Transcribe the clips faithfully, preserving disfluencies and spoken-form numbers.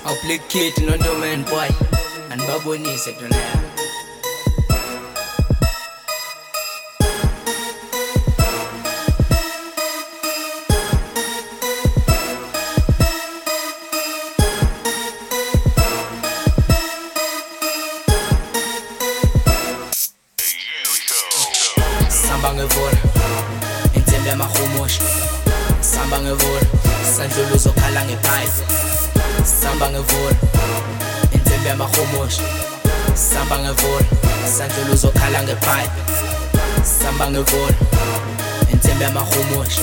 I'll play kid no no man boy and babonise tonight. Samba ngevula insimbi yamahumusha, samba ngevula sandlula uzokhala ngepipe. Samba ngevula insimbi yamahumusha, samba ngevula sandlula uzokhala ngepipe. Samba ngevula insimbi yamahumusha,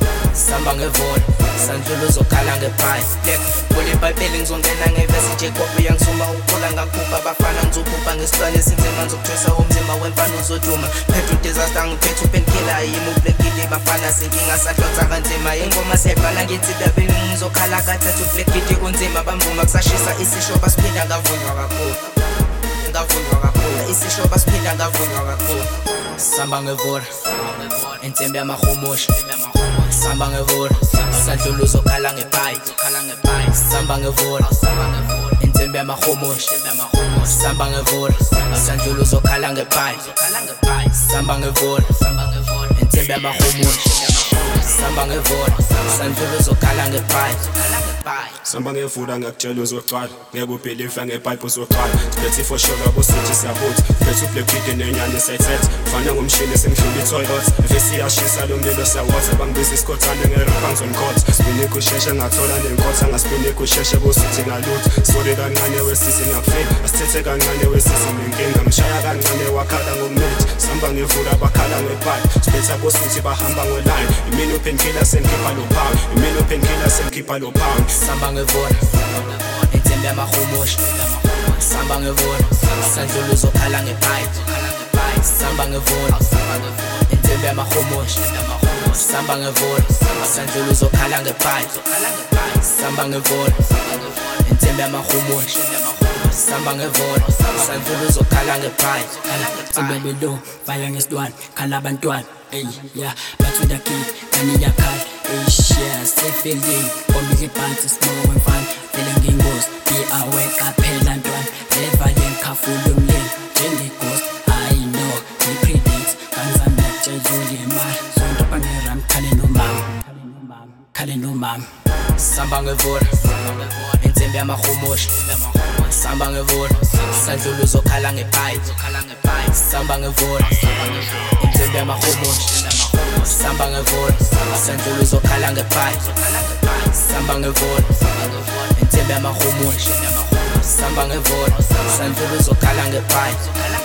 samba ngevula sandlula uzokhala ngepipe. Kule ibhayibheli ngizongena ngevesi Jacob yangisuma ukukhula ngakhupha abafana ngizokhupha ngesilwane esinzima ngizokuthwesa umzimba wemfana uzoduma. Phethe udisaster ngiphethe upenkiller yimi ublekile bafana sinkinga sahlonza kanzima. Ingoma sebhala ngithi dabeni ngizokhala kathathu ublekile unzima bamvuma kusashisa isisho basiphinda ngavunjwa kakhulu ngavunjwa kakhulu isisho basiphinda ngavunjwa kakhulu. Samba ngevula insimbi yamahumusha, samba ngevula sandlula uzokhala ngepipe. Samba ngevula insimbi yamahumusha, samba ngevula sandlula uzokhala ngepipe. Samba ngevula insimbi yamahumusha, samba ngevula sandlula uzokhala ngepipe. Samba ngevula ngakutshela uzogcwala ngeke ubhilive ngepipe uzogcwala. Siphethe for sure abosuthi siyabuthi phethe ublekide nenyane sayithethe fana ngomshini sengidlula itoilet vesi yashisa lo mlilo siyawotha bangibiza isikhothane ngerapha ngizonikhotha. Spine kusheshe ngathola nenkotha ngaspine kusheshe bosuthi ngalutho. Sorry kancane wesisi ngiyakufika asithethe kancane wesisi nenkinga mshaya kancane wakhala ngomnithi. Samba ngevula bakhala ngepipe siphethe abosuthi bahamba ngeline. Imini upenkiller sengikhipha lo pound, imini upenkiller sengikhipha lo pound. Samba ngevula insimbi yamahumusha, samba ngevula sandlula uzokhala ngepipe. Samba ngevula insimbi yamahumusha, samba ngevula sandlula uzokhala ngepipe. Samba ngevula insimbi yamahumusha, samba ngevula sandlula uzokhala ngepipe. Baby do fire ngesidwane khala abantwana ey yeah bathu the kid kani yakhala ey share stay feeling omile phansi smoke when fun feeling ngingos be aware kaphela ntwana leva yenkhafulo umlilo njengeghost. I know he predicts kanzamba tshezuli imali zonke bangeram khale nomama khale nomama. Samba ngevula insimbi yamahumusha, samba ngevula sandlula uzokhala ngepipe. Samba ngevula insimbi yamahumusha, samba ngevula sandlula uzokhala ngepipe. Samba ngevula insimbi yamahumusha, samba ngevula sandlula uzokhala ngepipe.